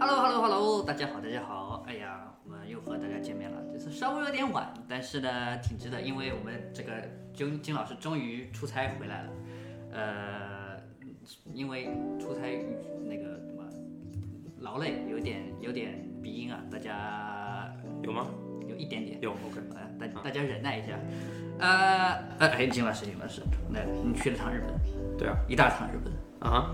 Hello， 大家好，大家好。哎呀，我们又和大家见面了，这次稍微有点晚，但是呢，挺值得，因为我们这个金老师终于出差回来了。因为出差那个什么劳累，有点鼻音啊，大家有吗？ 有一点点， 有 OK， 大家忍耐一下。金老师，那你去了趟日本？ 对啊， 一大趟日本啊。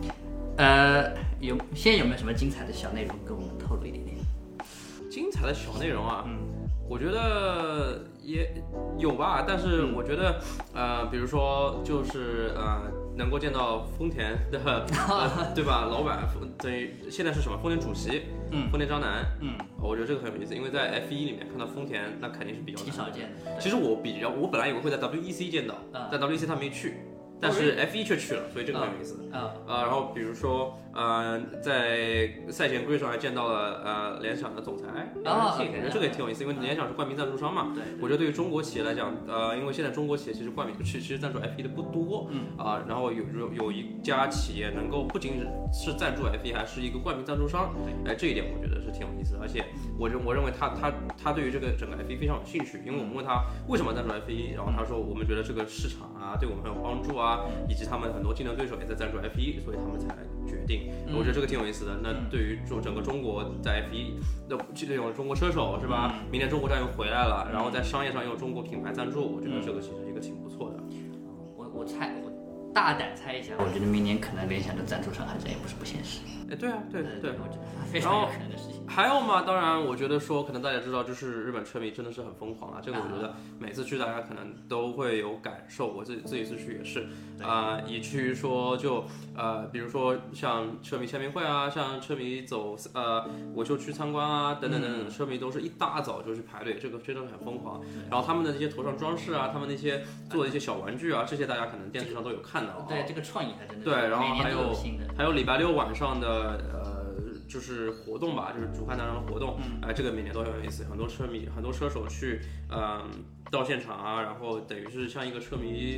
现在有没有什么精彩的小内容跟我们透露一点点？ 精彩的小内容啊，我觉得也有吧，但是我觉得比如说就是能够见到丰田的对吧，老板等于现在是什么？丰田主席，丰田章男，我觉得这个很有意思，因为在 F1 里面看到丰田，那肯定是比较挺少见的。 其实我本来以为会在 WEC 见到，但 WEC 他没去。但是 F1 却去了，所以这个很有意思。然后比如说，在赛前规上还见到了联想的总裁，我觉得这个也挺有意思，因为联想是冠名赞助商嘛。我觉得对于中国企业来讲，因为现在中国企业其实其实赞助 F1 的不多，然后有一家企业能够不仅是赞助 F1，还是一个冠名赞助商，这一点我觉得是挺有意思的。而且我认为他对于这个整个 F1 非常有兴趣，因为我们问他为什么赞助 F1，然后他说我们觉得这个市场啊对我们很有帮助啊。以及他们很多竞争对手也在赞助 F1，所以他们才决定。我觉得这个挺有意思的。那对于整个中国在 F1 的这种中国车手是吧？明年中国站又回来了，然后在商业上用中国品牌赞助，我觉得这个其实是一个挺不错的。 我大胆猜一下，我觉得明年可能联想的赞助商还真也不是不现实。 对啊，对， 我觉得非常有可能的事情。 还有嘛，当然，我觉得说，可能大家知道，就是日本车迷真的是很疯狂啊。这个我觉得每次去大家可能都会有感受，我自己次去也是，以至于说比如说像车迷签名会啊，像车迷走维修区参观啊，等等，车迷都是一大早就去排队，这个真的很疯狂。然后他们的这些头上装饰啊，他们那些做的一些小玩具啊，这些大家可能电视上都有看到。 对，这个创意还真的是。 对，然后还有礼拜六晚上的就是活动吧，就是主看台上的活动，这个每年都很有意思，很多车手去，到现场啊，然后等于是像一个车迷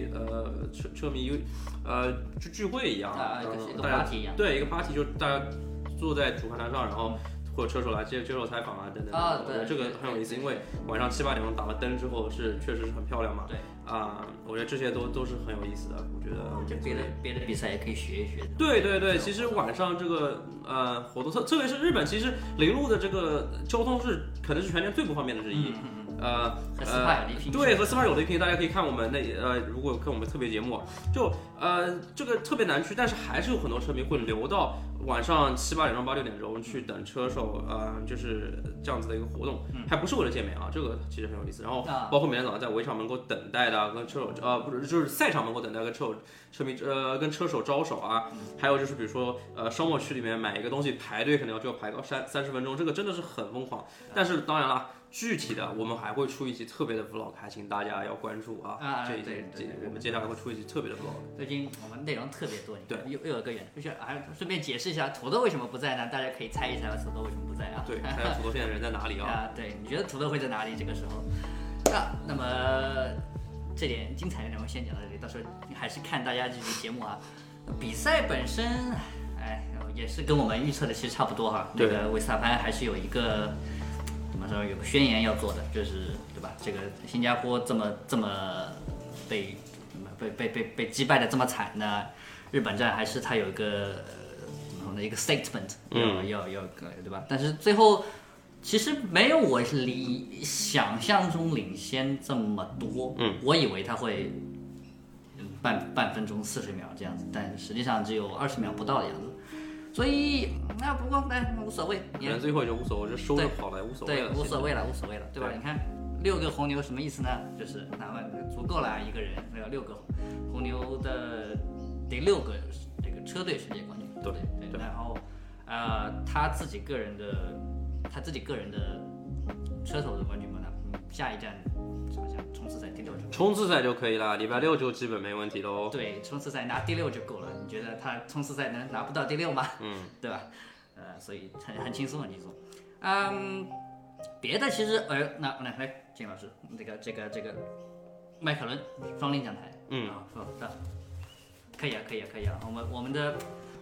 聚会一样， 一个 party 一样， 对，一个 party 就大家坐在主看台上，然后或者车手来接受采访啊等等，我觉得这个很有意思，因为晚上7、8点钟打了灯之后确实是很漂亮嘛， 对， 我觉得这些都是很有意思的，我觉得别的比赛也可以学一学。 对，其实晚上这个活动，特别是日本，其实领路的这个交通是可能是全年最不方便的之一。 和斯帕有的拼。 对，和斯帕有的拼，大家可以看我们如果看我们特别节目，就这个特别难去，但是还是有很多车迷会留到晚上7、8点钟、8、6点钟去等车手，就是这样子的一个活动，还不是为了见面啊，这个其实很有意思。然后包括每天早上在围场门口等待的，跟车手不是就是赛场门口等待跟车迷跟车手招手啊，还有就是比如说商贸区里面买一个东西排队可能就要排到30分钟，这个真的是很疯狂。但是当然了。具体的我们还会出一期特别的 vlog， 还请大家要关注啊！我们接下来会出一期特别的 vlog。 最近我们内容特别多， 对， 又有个人，还顺便解释一下土豆为什么不在呢？大家可以猜一猜土豆为什么不在啊？ 对，猜土豆现在人在哪里啊？ 对，你觉得土豆会在哪里？这个时候，那么这点精彩的内容先讲到这里，到时候还是看大家这期节目啊。比赛本身，也是跟我们预测的其实差不多哈。那个维斯塔潘还是有一个。怎么说？有个宣言要做的，就是对吧？这个新加坡这么被击败的这么惨呢，日本站还是他有一个怎么说呢？一个 statement 要对吧？但是最后其实没有我想象中领先这么多，我以为他会半分钟40秒这样子，但实际上只有20秒不到的样子。所以不过无所谓， 可能最后就无所谓，就收着跑了，无所谓了。 对，无所谓了，对吧？你看6个红牛什么意思呢？就是哪怕足够了一个人，那个6个红牛的第6个这个车队世界冠军。对。然后他自己个人的车手的冠军嘛，那下一站什么像冲刺赛第6就冲刺赛就可以了，礼拜6就基本没问题喽。 对，冲刺赛拿第6就够了。你觉得他冲刺赛能拿不到第6吗？对吧？所以很轻松，很轻松。别的其实那来金老师，这个迈凯伦双领奖台，可以啊。我们的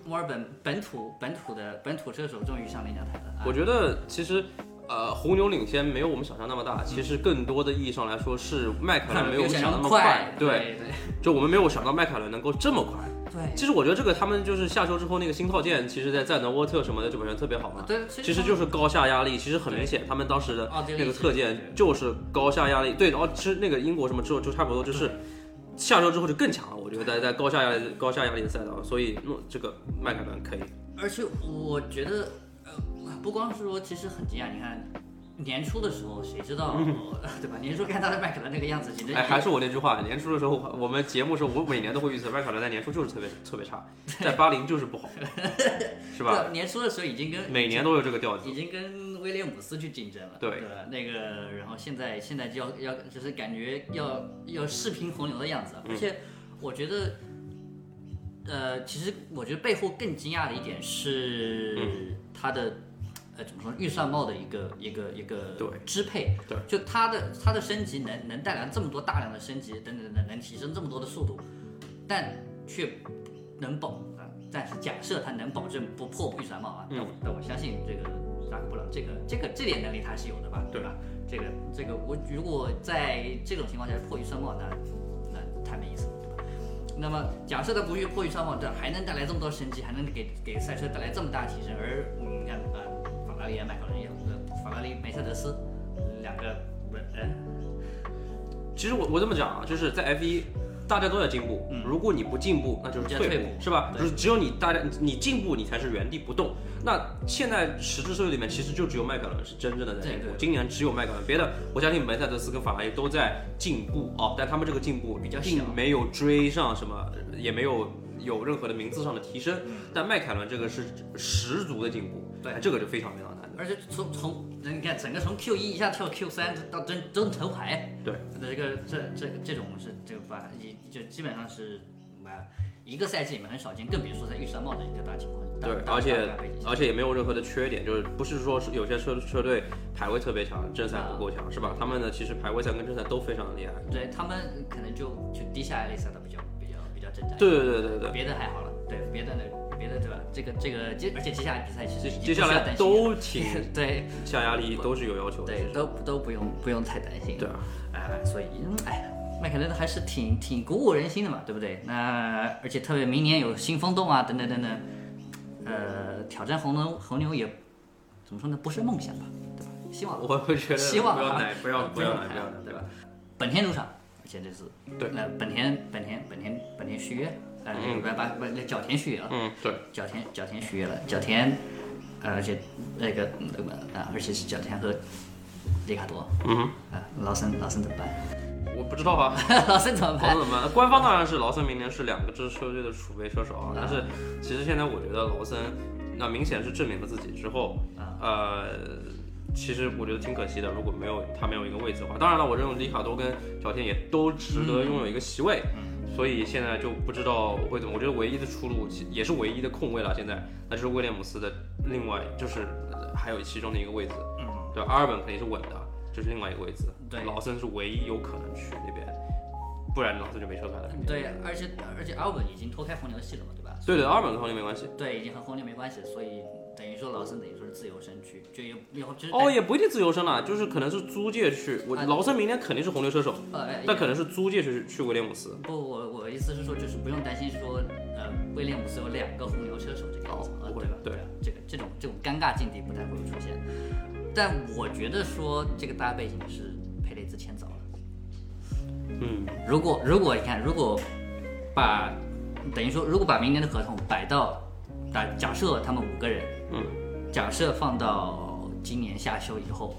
墨尔本本土车手终于上领奖台了。 我觉得其实。红牛领先没有我们想象那么大，其实更多的意义上来说是迈凯伦没有我们想那么快， 对， 就我们没有想到迈凯伦能够这么快。 对， 其实我觉得这个他们就是下周之后那个新套件，其实在赞德沃特什么的就表现特别好嘛。 对， 其实就是高下压力，其实很明显，他们当时的那个特件就是高下压力。对，然后其实那个英国什么之后就差不多就是下周之后就更强了，我觉得在高下压力的赛道，所以这个迈凯伦可以。 而且我觉得。不光是说，其实很惊讶。你看，年初的时候，谁知道，对吧？年初看他的迈凯伦那个样子，简直…… 还是我那句话，年初的时候，我们节目时候，我每年都会预测迈凯伦在年初就是特别差，在80就是不好，是吧？ 对，年初的时候已经跟每年都有这个调子， 已经跟威廉姆斯去竞争了， 对吧？那个，然后现在就要就是感觉要视频红牛的样子，而且我觉得。其实我觉得背后更惊讶的一点是他的，怎么说预算帽的一个支配， 对， 就他的升级能带来这么多大量的升级等等，能提升这么多的速度，但却能但是假设他能保证不破预算帽啊，那我相信这个扎克布朗这点能力他是有的吧，对吧？这个我如果在这种情况下破预算帽，那太没意思了。那么假设它不破预算帽，这还能带来这么多升级，还能给赛车带来这么大提升，而你看法拉利、迈凯伦也有，法拉利、梅赛德斯两个人。 其实我这么讲啊，就是在 F1，大家都在进步，如果你不进步，那就是退步，是吧？就是只有你进步，你才是原地不动。那现在实质社会里面，其实就只有迈凯伦是真正的在进步。今年只有迈凯伦，别的我相信梅赛德斯跟法拉利都在进步但他们这个进步并没有追上什么，也没有任何的名次上的提升。但迈凯伦这个是十足的进步， 对， 这个就非常难的。 而且从你看整个从 Q1 一下跳 Q3到争头牌， 对， 这种是这个吧，就基本上是一个赛季里面很少见，更别说在预算帽的一个大情况。 对，而且也没有任何的缺点，就是不是说有些车队排位特别强，正赛不够强，是吧？他们呢其实排位赛跟正赛都非常的厉害。 对，他们可能就低下来的赛道比较正战。 对， 别的还好了，对，别的对吧？这个，而且接下来比赛其实接下来都挺对下压力都是有要求的， 对，都不用太担心。 对啊， 所以迈凯伦还是挺鼓舞人心的嘛，对不对？那而且特别明年有新风洞啊，等等，挑战红牛也怎么说呢？不是梦想吧，对吧？希望我会觉得希望不要奶， 对吧？本田主场，而且这次对， 那本田续约，角田续约了， 对， 角田续约了，角田，而且而且是角田和里卡多，劳森怎么办？ 我不知道啊， 劳森怎么办？ 官方当然是劳森明年是2个支车队的储备车手但是其实现在我觉得劳森那明显是证明了自己之后，其实我觉得挺可惜的，如果他没有一个位置的话，当然了，我认为里卡多跟角田也都值得拥有一个席位，所以现在就不知道会怎么。我觉得唯一的出路也是唯一的空位了，现在那就是威廉姆斯的另外就是还有其中的一个位置，对，阿尔本肯定是稳的。这是另外一个位置， 对， 劳森是唯一有可能去那边，不然劳森就没车开了。 对，而且阿尔本已经脱开红牛的系了嘛，对吧？ 对，阿尔本跟红牛没关系。 对，已经和红牛没关系，所以等于说劳森等于说是自由身去，就也不一定自由身了，就是可能是租借去。劳森明年肯定是红牛车手，但可能是租借去威廉姆斯。 不，我的意思是说，就是不用担心说，威廉姆斯有2个红牛车手这个样子，对吧？对，这种尴尬境地不太会出现。但我觉得说这个大背景是佩雷兹签早了。如果你看，如果等于说如果把明年的合同摆到，假设他们5个人，假设放到今年夏休以后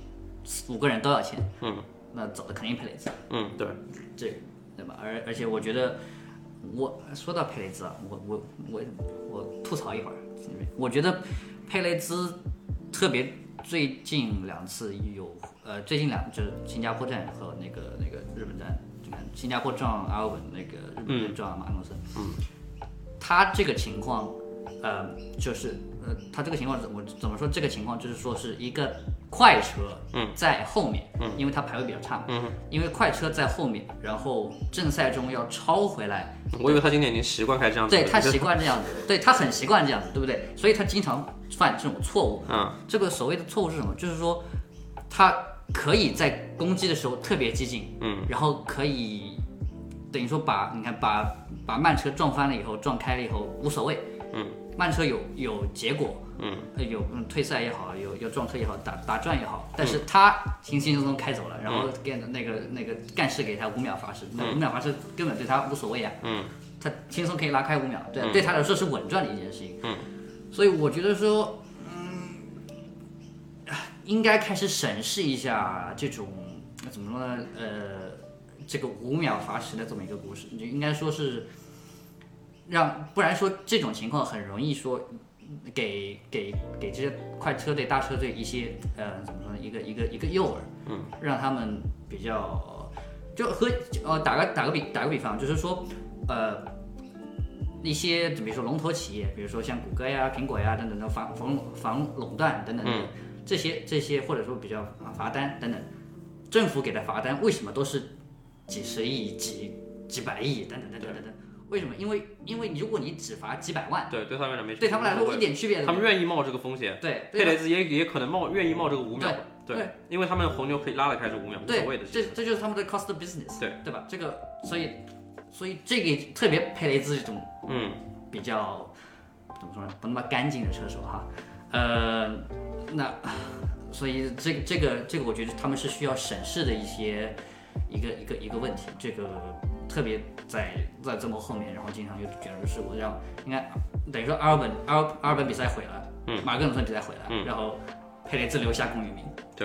，5个人都要签，那走的肯定佩雷兹。 对， 对吧？而且我觉得，我说到佩雷兹啊，我吐槽一会儿，我觉得佩雷兹特别。最近2次最近就是新加坡站和那个日本站，你看新加坡撞阿尔本，那个日本站撞马努森，他这个情况就是他这个情况我怎么说？这个情况就是说是一个快车在后面，因为他排位比较差，因为快车在后面，然后正赛中要超回来。 我以为他今年已经习惯开这样子， 对他习惯这样子，对他很习惯这样子，对不对？所以他经常犯这种错误。这个所谓的错误是什么？就是说他可以在攻击的时候特别激进，然后可以等于说把慢车撞翻了以后，撞开了以后无所谓，慢车有结果，有退赛也好，有撞车也好，打转也好，但是他轻轻松松开走了，然后那个干事给他5秒罚时，那5秒罚时根本对他无所谓啊，他轻松可以拉开5秒，对他来说是稳赚的一件事情，所以我觉得说，应该开始审视一下这种怎么说呢？这个5秒罚时的这么一个故事，就应该说是不然说这种情况很容易说给这些快车队、大车队一些怎么说呢？一个诱饵，让他们比较就和打个比方，就是说一些比如说龙头企业，比如说像谷歌呀、苹果呀等等的防垄断等等的。这些或者说比较罚单等等，政府给的罚单为什么都是几十亿、几百亿等等？为什么？因为如果你只罚几百万， 对他们来没， 对他们来说一点区别都没有。 他们愿意冒这个风险， 对， 佩雷兹也可能愿意冒这个5秒，对，因为他们红牛可以拉得开这5秒，无所谓的。 这就是他们的 cost business， 对吧？这个所以这个特别佩雷兹这种比较怎么说呢？不那么干净的车手哈，那所以这个我觉得他们是需要审视的一个问题，这个特别在这么后面，然后经常有卷入事故，让应该等于说阿尔本比赛毁了，马格努森比赛毁了，然后佩雷兹留下功与名， 对，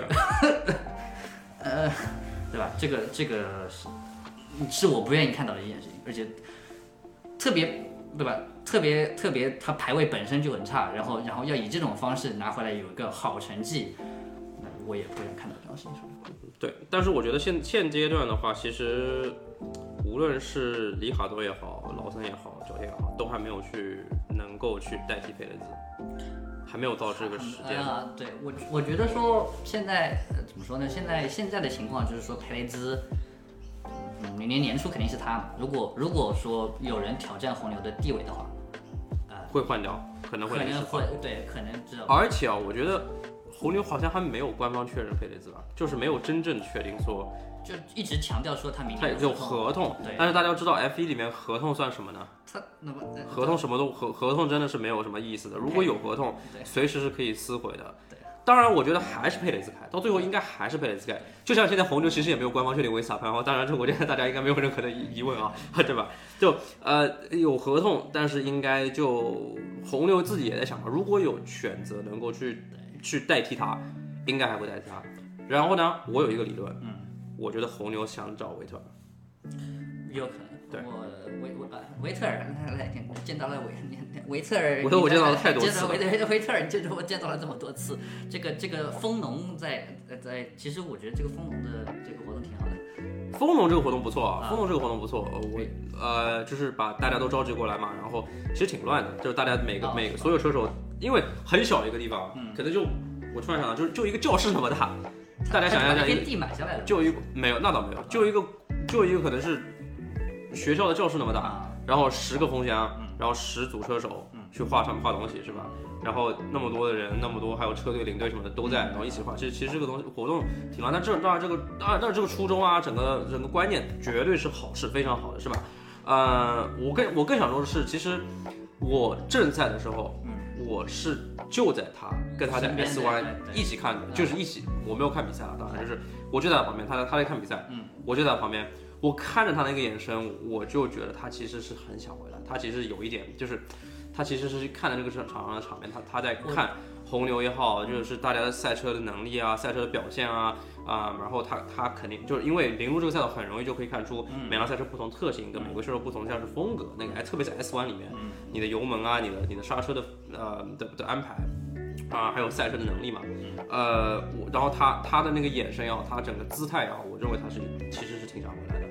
对吧？这个是我不愿意看到的一件事情，而且特别对吧？特别他排位本身就很差，然后要以这种方式拿回来有一个好成绩，那我也不想看到这样的事情。 对，但是我觉得现阶段的话，其实无论是里卡多也好，劳森也好，角田也好，都还没有能够去代替佩雷兹，还没有到这个时间。 对，我觉得说现在怎么说呢？现在的情况就是说佩雷兹。明年年初肯定是他。如果说有人挑战红牛的地位的话， 会换掉，可能会对，可能知道。 而且我觉得红牛好像还没有官方确认佩雷兹吧，就是没有真正确定说， 就一直强调说他明年有合同。 对。 但是大家要知道 F1 里面合同算什么呢？合同什么都合同真的是没有什么意思的。如果有合同，随时是可以撕毁的。当然，我觉得还是佩雷兹开，到最后应该还是佩雷兹开。就像现在红牛其实也没有官方确定维斯塔潘，当然这我觉得大家应该没有任何的疑问啊，对吧？就有合同，但是应该就红牛自己也在想嘛，如果有选择能够去代替他，应该还会代替他。然后呢，我有一个理论，我觉得红牛想找维特尔， 有可能。 对， 维特尔来见到了维特尔， 我见到了太多次了。 维特尔，我见到了这么多次。这个丰农在，其实我觉得这个丰农的这个活动挺好的。 丰农这个活动不错啊，丰农这个活动不错。就是把大家都召集过来嘛，然后其实挺乱的，就是大家每个所有车手，因为很小一个地方，可能我突然想到，就一个教室那么大，大家想象一下， 地买下来了， 就一个没有，那倒没有，就一个可能是学校的教室那么大，然后10个风箱，然后10组车手去画东西是吧？然后那么多的人，那么多还有车队领队什么的都在，然后一起画。其实这个活动挺乱，但当然这个初衷啊，整个观念绝对是好事，非常好的是吧？我更想说的是，其实我正赛的时候，我是就在跟他在 S1 一起看的，就是一起，我没有看比赛了，当然就是我就在他旁边，他在看比赛，我就在他旁边。我看着他那个眼神，我就觉得他其实是很想回来。他其实有一点，就是他其实是看着这个场上的场面，他在看红牛也好，就是大家的赛车的能力啊，赛车的表现啊，然后他肯定就是因为临入这个赛道，很容易就可以看出每辆赛车不同特性跟每个车手不同像是风格。那个特别是 S1 里面，你的油门啊，你的刹车的安排。还有赛车的能力嘛，然后他的那个眼神也好，他整个姿态也好，我认为他其实是挺想回来的。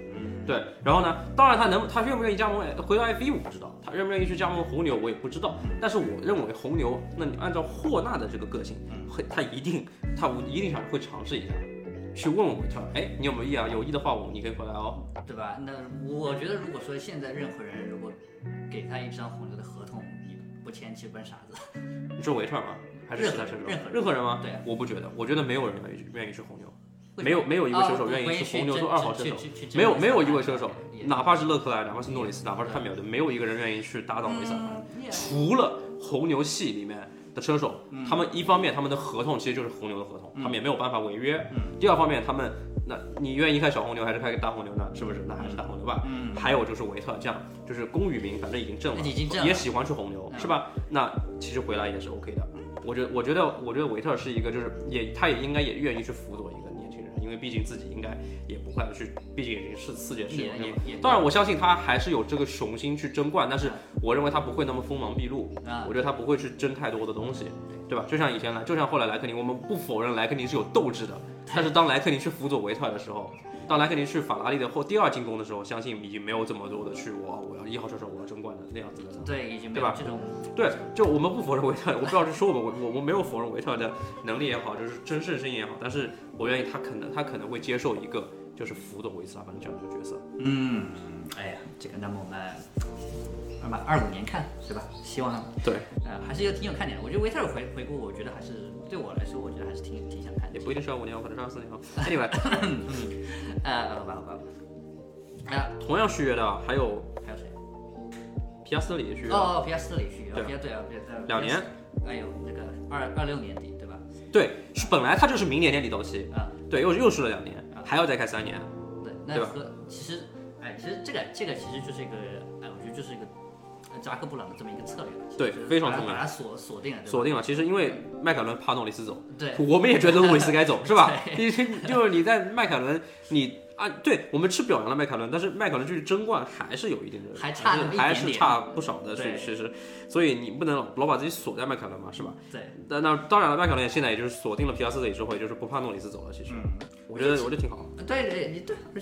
对，然后呢，当然他愿不愿意加盟回到 F1我不知道，他愿不愿意去加盟红牛我也不知道。但是我认为红牛，那你按照霍纳的这个个性，他一定想会尝试一下，去问维特，哎，你有没有意啊？有意的话，你可以回来哦， 对吧？那我觉得如果说现在任何人如果给他一张红牛的合同，你不签其实不是傻子。 你说维特吗？还是其他车手？任何人吗？ 对， 我不觉得，我觉得没有人愿意去红牛。没有一位车手愿意去红牛做2号车手，没有一位车手，哪怕是勒克莱，哪怕是诺里斯，哪怕是汉密尔顿，没有一个人愿意去搭档维斯塔潘。除了红牛系里面的车手，他们一方面他们的合同其实就是红牛的合同，他们也没有办法违约。第二方面，那你愿意开小红牛还是开大红牛呢？是不是？那还是大红牛吧。还有就是维特，这样就是公与民，反正已经挣了，也喜欢去红牛，是吧？那其实回来也是 OK 的。我觉得维特是一个，就是他也应该也愿意去辅佐一个年轻人，因为毕竟自己应该也不会去，毕竟已经是4届世界冠军了。当然，我相信他还是有这个雄心去争冠，但是我认为他不会那么锋芒毕露。我觉得他不会去争太多的东西，对吧？就像后来莱克尼，我们不否认莱克尼是有斗志的，但是当莱克尼去辅佐维特的时候，当莱克尼去法拉利的第二进攻的时候，相信已经没有这么多的去我要1号车手，我要争冠的那样子的。 对，已经没有这种。 对，就我们不否认维特，我不知道是说我没有否认维特的能力也好，就是争胜心也好，但是我愿意他可能会接受一个就是辅佐维斯塔潘这样的一个角色。 哎呀，这个那么我们25年看是吧？希望对， 还是挺有看点的。我觉得维特尔回顾，我觉得还是对我来说，我觉得还是挺想看的。 也不一定是25年，可能是24年哈。Anyway， 好吧。 同样续约的还有谁？ 皮亚斯特里续约。 皮亚斯特里续约，对 2年。 哎呦，那个26年底对吧？ 对，本来他就是明年年底到期对，又续了2年，还要再开3年。 对吧？其实这个其实就是一个，我觉得就是一个扎克布朗的这么一个策略。 对，非常聪明， 把它锁定了。 锁定了。其实因为迈凯伦怕诺里斯走， 对， 我们也觉得诺里斯该走，是吧？就是你在迈凯伦，对，我们吃表扬了迈凯伦，但是迈凯伦去争冠还是有一定的，还是差不少的，其实，所以你不能老把自己锁在迈凯伦嘛，是吧？ 对。 那当然了，迈凯伦现在也就是锁定了皮亚斯特里之后，也就是不怕诺里斯走了。其实，我觉得挺好。 对，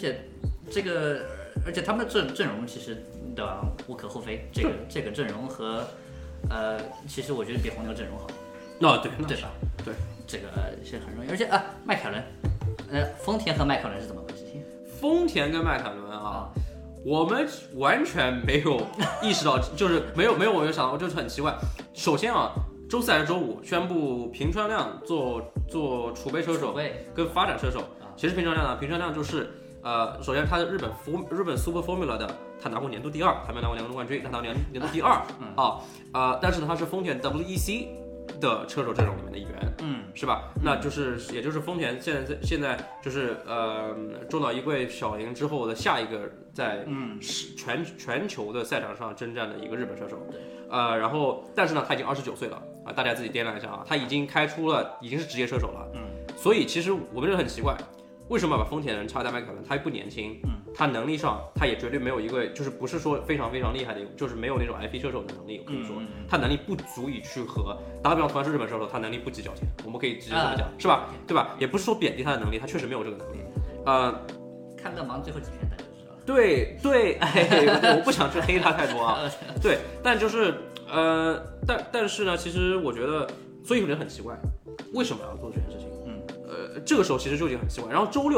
而且他们的阵容其实的无可厚非，这个阵容和其实我觉得比红牛阵容好。 对吧？ 对， 这个是很容易，而且迈凯伦，丰田和迈凯伦是怎么回事？ 丰田跟迈凯伦我们完全没有意识到，就是没有我没有想到，就是很奇怪。首先周4还是周5宣布平川亮做储备车手跟发展车手。其实平川亮就是首先他是日本 Super Formula 的，他拿过年度第2，他没拿过年度冠军，他拿过年度第2但是呢他是丰田 WEC 的车手阵容里面的一员，是吧？那也就是丰田现在就是中岛一贵、小林之后的下一个在全球的赛场上征战的一个日本车手，然后但是呢他已经29岁了大家自己掂量一下他已经已经是职业车手了，所以其实我们就很奇怪，为什么把丰田人插在迈凯伦？他不年轻，他能力上他也绝对没有一个，就是不是说非常非常厉害的，就是没有那种 F1 车手的能力。我可以说，他能力不足以去和打个比方，同样是日本车手，他能力不及角田，我们可以直接这么讲，是吧？对吧？也不是说贬低他的能力，他确实没有这个能力。 看勒芒最后几圈大家就知道了。 对，我不想去黑他太多对，但就是但是呢，其实我觉得，所以有点很奇怪，为什么要做这件事情？这个时候其实就已经很奇怪。然后周六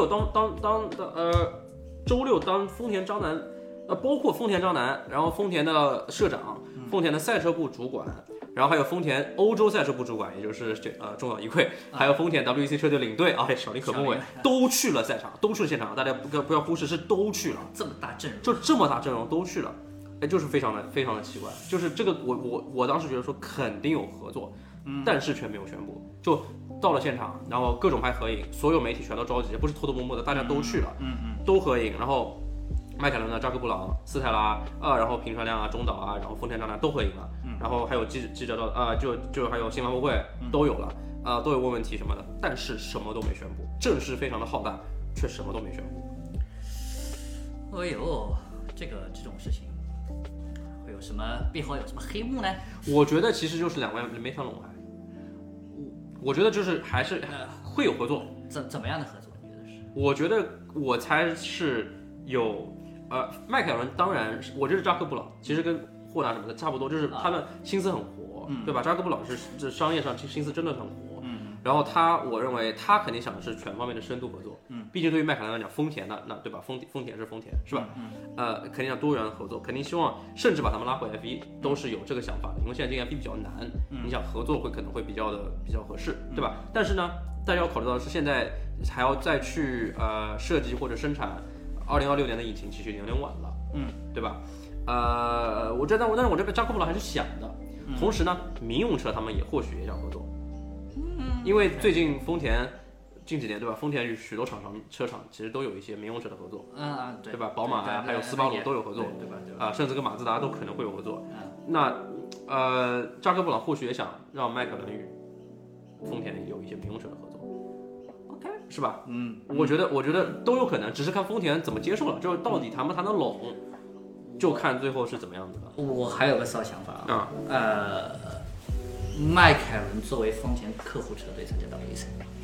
当丰田章男，包括丰田章男，然后丰田的社长，丰田的赛车部主管，然后还有丰田欧洲赛车部主管，也就是中岛一贵，还有丰田 WEC 车队领队小林可梦伟都去了赛场，都去了现场。大家不要忽视，是都去了。 这么大阵容， 就这么大阵容都去了，就是非常的奇怪。就是这个我当时觉得说肯定有合作，但是却没有宣布。就到了现场，然后各种拍合影，所有媒体全都召集，不是偷偷摸摸的，大家都去了，都合影。然后迈凯伦的扎克布朗、斯泰拉然后平川亮中岛然后丰田章男都合影了，然后还有记者照就还有新闻发布会都有了都有问问题什么的，但是什么都没宣布，阵势非常的浩大，却什么都没宣布。 哎呦，这种事情会有什么背后有什么黑幕呢？ 我觉得其实就是两位没谈拢还。我觉得就是还是会有合作， 怎么样的合作？你觉得是？ 我觉得我猜是有迈凯伦当然是，我觉得扎克布朗其实跟霍纳什么的差不多，就是他们心思很活，对吧？扎克布朗是这商业上心思真的很活。然后我认为他肯定想的是全方面的深度合作。毕竟对于迈凯伦来讲，丰田那对吧？丰田是丰田，是吧？肯定要多元合作，肯定希望甚至把他们拉回 F1，都是有这个想法的。因为现在进 F1 比较难，你想合作可能会比较合适，对吧？但是呢，大家要考虑到的是现在还要再去设计或者生产2026年的引擎，其实有点晚了，对吧？但是我这个扎克布朗还是想的。同时呢，民用车他们也或许也想合作。因为最近丰田近几年对吧，丰田与许多车厂其实都有一些民用车的合作，对吧？宝马还有斯巴鲁都有合作， 对吧？ 甚至跟马自达都可能会有合作。那扎克布朗或许也想让迈凯伦与丰田有一些民用车的合作 ，OK 是吧？我觉得都有可能，只是看丰田怎么接受了，就是到底谈不谈得拢，就看最后是怎么样子的。 我还有个小想法迈凯伦作为丰田客户车队参加 WEC，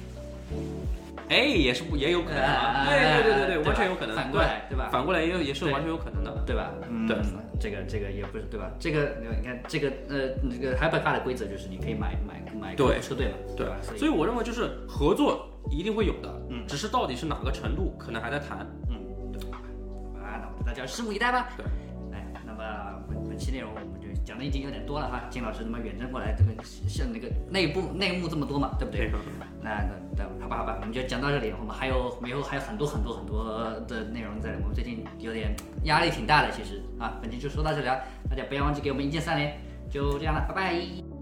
也有可能啊，对，完全有可能。 反过来，对吧？ 反过来也是完全有可能的， 对吧？对，这个也不是对吧？这个你看这个这个 Hypercar 的规则就是你可以买客户车队嘛，对吧？ 所以我认为就是合作一定会有的，只是到底是哪个程度，可能还在谈， 对吧？那我们大家拭目以待吧。 对， 那么本期内容我们就讲的已经有点多了哈，金老师他妈远征过来，这个像那个内幕这么多嘛，对不对？那好吧，我们就讲到这里，我们还有很多的内容在，我们最近有点压力挺大的，其实啊，本期就说到这里了，大家不要忘记给我们1键3连，就这样了，拜拜。